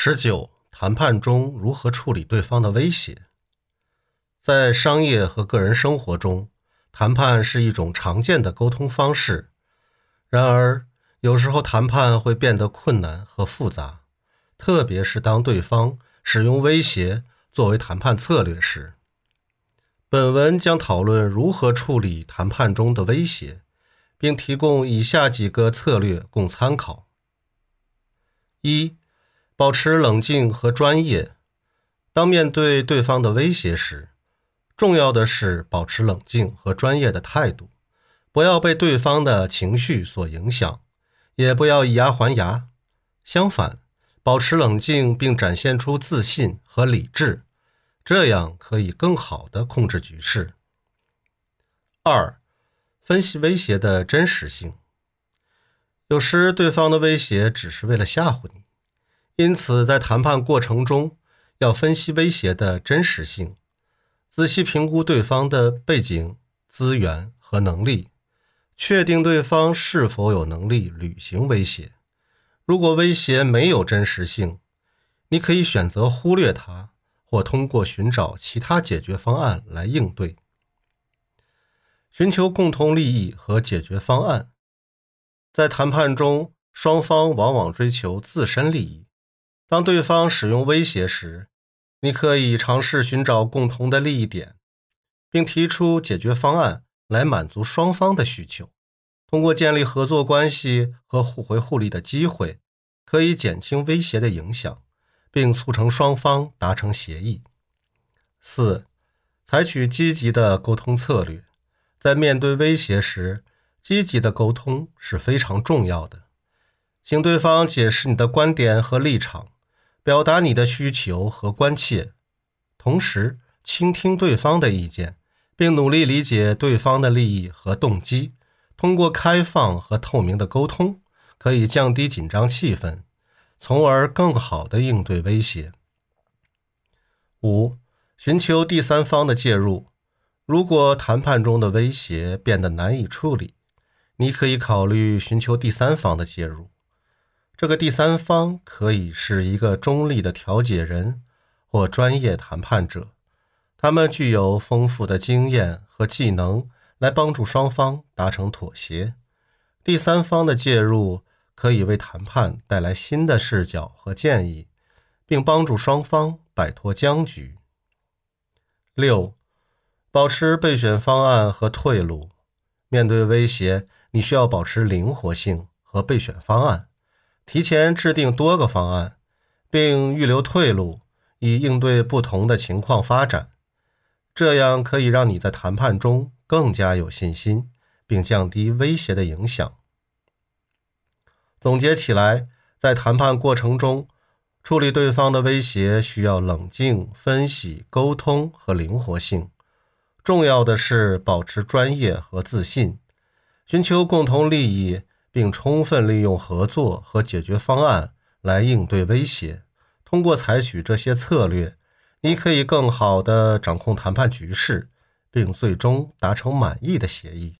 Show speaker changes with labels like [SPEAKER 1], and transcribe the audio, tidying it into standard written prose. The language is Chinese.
[SPEAKER 1] 19. 谈判中如何处理对方的威胁。在商业和个人生活中，谈判是一种常见的沟通方式。然而，有时候谈判会变得困难和复杂，特别是当对方使用威胁作为谈判策略时。本文将讨论如何处理谈判中的威胁，并提供以下几个策略供参考。1. 保持冷静和专业。当面对对方的威胁时，重要的是保持冷静和专业的态度，不要被对方的情绪所影响，也不要以牙还牙。相反，保持冷静并展现出自信和理智，这样可以更好地控制局势。2. 分析威胁的真实性。有时对方的威胁只是为了吓唬你，因此在谈判过程中要分析威胁的真实性，仔细评估对方的背景、资源和能力，确定对方是否有能力履行威胁。如果威胁没有真实性，你可以选择忽略它，或通过寻找其他解决方案来应对。寻求共同利益和解决方案。在谈判中，双方往往追求自身利益。当对方使用威胁时，你可以尝试寻找共同的利益点，并提出解决方案来满足双方的需求。通过建立合作关系和互惠互利的机会，可以减轻威胁的影响，并促成双方达成协议。4. 采取积极的沟通策略。在面对威胁时，积极的沟通是非常重要的。请对方解释你的观点和立场，表达你的需求和关切，同时倾听对方的意见，并努力理解对方的利益和动机。通过开放和透明的沟通，可以降低紧张气氛，从而更好地应对威胁。5. 寻求第三方的介入。如果谈判中的威胁变得难以处理，你可以考虑寻求第三方的介入。这个第三方可以是一个中立的调解人或专业谈判者，他们具有丰富的经验和技能来帮助双方达成妥协。第三方的介入可以为谈判带来新的视角和建议，并帮助双方摆脱僵局。6. 保持备选方案和退路。面对威胁，你需要保持灵活性和备选方案，提前制定多个方案，并预留退路，以应对不同的情况发展。这样可以让你在谈判中更加有信心，并降低威胁的影响。总结起来，在谈判过程中，处理对方的威胁需要冷静、分析、沟通和灵活性。重要的是保持专业和自信，寻求共同利益，并充分利用合作和解决方案来应对威胁。通过采取这些策略，你可以更好地掌控谈判局势，并最终达成满意的协议。